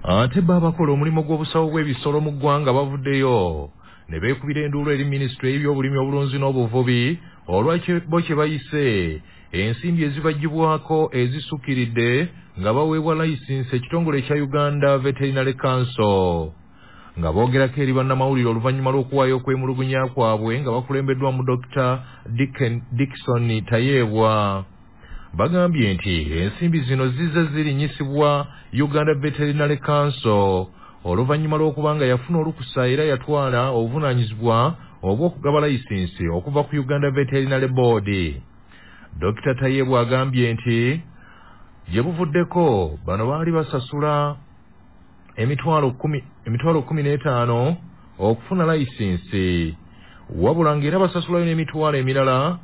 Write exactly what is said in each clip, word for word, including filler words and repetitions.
Ate babakola omulimu gw'obusawo bw'ebisolo mu ggwanga bavuddeyo ne beekubira enduulu eri minisitule y'ebyobulimi obulunzi n'obuvubi olw'ebo kye bayise ensimbi ezibagibwako ezisukkiridde nga baweebwa layisinsi ekitongole ekya Uganda Veterinary Council. Nga boogerako eri bannamawulire oluvannyuma lw'okuwaayo okwemulugunya kwabwe nga bakulembeddwa mu Dokita Dickson Tayeebwa. Bagambye nti ensimbi zino zizze zirinyisibwa Uganda Veterinary Council oluvannyuma lw'okuba nga yafuna olukusa era yatwala obuvunaanyizibwa obw'okugaba layisinsi okuva ku Uganda Veterinary Board. Dokita Tayeebwa agambye nti gye buvuddeko bano baali basasula emitwalo kumi emitwalo kumi n'etaano okufuna layisinsi, wabula ng'era basasulayo n'emitwalo emirala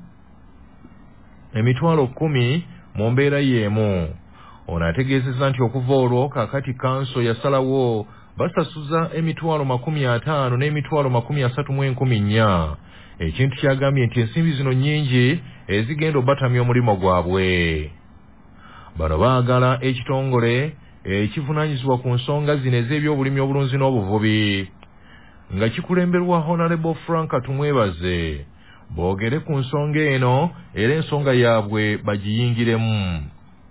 emitwalo kumi mu mbeera y'emu. Ono ategeezezza nti okuva olwo kaakati kanso yasalawo basasuza emitwalo makumi ataano n'emitwalo makumi asatu mu enkumi nnya, ekintu kyagambye nti ensimbi zino nnyingi ezigenda obatamya omulimu gwabwe. Bano baagala ekitongole ekivunaanyizibwa ku nsonga zino ez'ebyobulimi obulunzi n'obuvubi nga kikulemberwa Honorable Frank Tumwebaze boogere ku nsonga eno era ensonga yaabwe bagiyingiremu.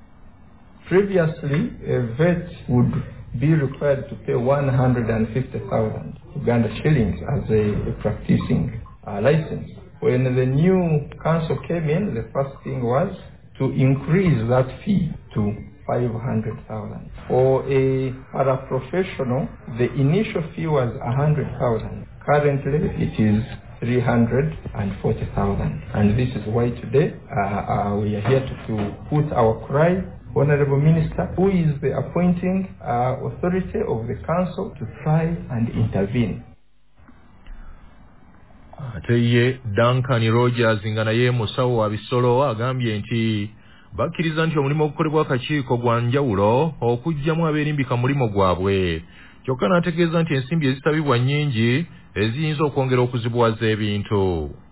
Previously, a vet would be required to pay one hundred fifty thousand Uganda shillings as a, a practicing uh, license. When the new council came in, the first thing was to increase that fee to five hundred thousand. For a paraprofessional, the initial fee was one hundred thousand. Currently, it is three hundred forty thousand. And this is why today uh, uh, we are here to, to put our cry, Honorable Minister, who is the appointing uh, authority of the council, to try and intervene. Ateye Duncan Rogers nga naye musawo wa bisolo agambye nti bakkiriza nti omulimu ogukolebwa akakiiko gwa njawulo okuggyamu abeerimbika mulimo gwabwe, kyokka n'ategeeza nti ensimbi ezitabibwa nnyingi eziyinza okwongera okuzibwaza ebintu.